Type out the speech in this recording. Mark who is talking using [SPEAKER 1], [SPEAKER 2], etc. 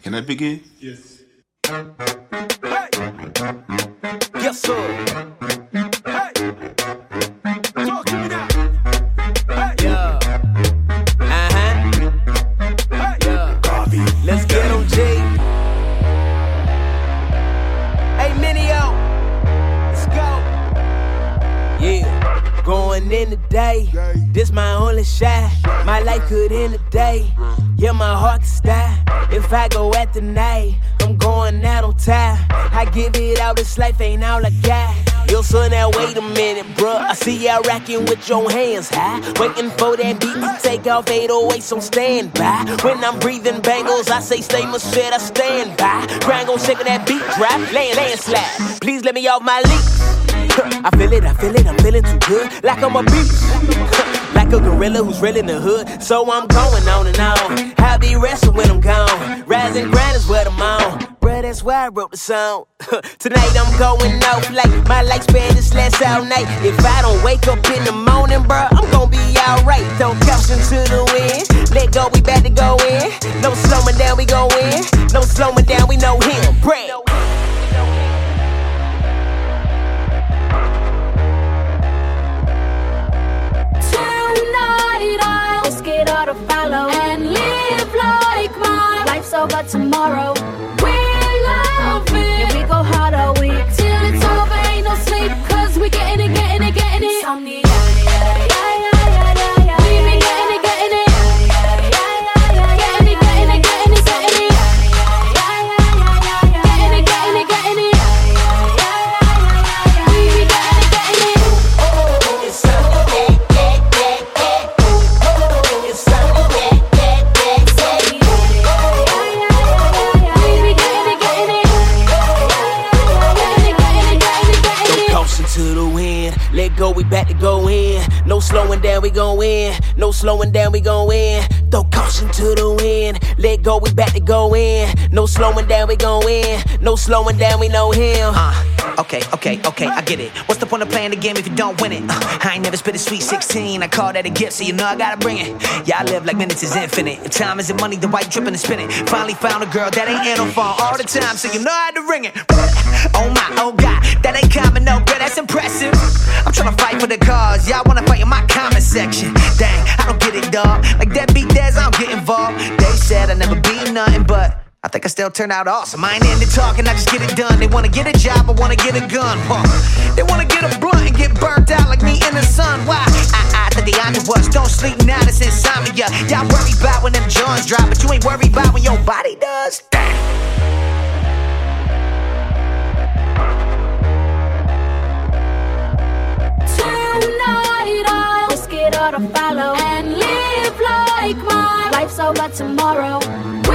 [SPEAKER 1] Can I begin?
[SPEAKER 2] Yes.
[SPEAKER 3] Hey. Yes, sir. Hey. Talk to me now. Hey. Yeah. Hey. Yeah. Garvey. Let's get on G. Hey, Minio. Let's go. Yeah. Going in the day. This my only shot. My life could end the day. Yeah, my heart can stop. If I go at the night, I'm going out on time. I give it out, this life ain't all I got. Yo, son, now wait a minute, bruh. I see y'all rocking with your hands high, waiting for that beat to take off. 808s on standby. When I'm breathing bangles, I say stay much shit, I stand by. Grind gon' shake that beat drop, landslide. Please let me off my leash. I feel it, I'm feeling too good. Like I'm a beast. Like a gorilla who's real in the hood. So I'm going on and on. I be resting when I'm gone. Rise and grind is what I'm on. Bruh, that's why I wrote the song. Tonight I'm going off like my lifespan is less all night. If I don't wake up in the morning, bruh, I'm gon' be alright. Don't caution to the wind. Let go, we about to go in. No slowing down, we go in. No slowing down, we know him. Brad.
[SPEAKER 4] Let's get all to follow and live like my life's over tomorrow. We're loving, yeah, we go hard all week till it's over, ain't no sleep, cause we getting it. Insomnia,
[SPEAKER 3] go, we back to go in. No slowing down, we gon' win. No slowing down, we gon' win. Throw caution to the wind. Let go, we back to go in. No slowing down, we gon' win. No slowing down, we know him.
[SPEAKER 5] Okay, I get it. What's the point of playing the game if you don't win it? I ain't never spit a sweet 16. I call that a gift, so you know I gotta bring it. Yeah, I live like minutes is infinite. If time isn't money, then why you tripping and spinning? Finally found a girl that ain't in on phone all the time, so you know I had to ring it. Oh my, oh God, that ain't common, no girl, that's impressive. I'm tryna fight for the cause, y'all wanna fight in my comment section. Dang, I don't get it, dawg. Like that beat Dez, I don't get involved. They said I'd never be nothing, but I think I still turn out awesome. I ain't into talking, I just get it done. They wanna get a job, I wanna get a gun. They wanna get a blunt and get burnt out like me in the sun. Why? I thought the answer was don't sleep now, it's insomnia. Y'all worry about when them joints drop, but you ain't worried about when your body does.
[SPEAKER 4] Tonight, let's get all to follow and live like my life's over tomorrow.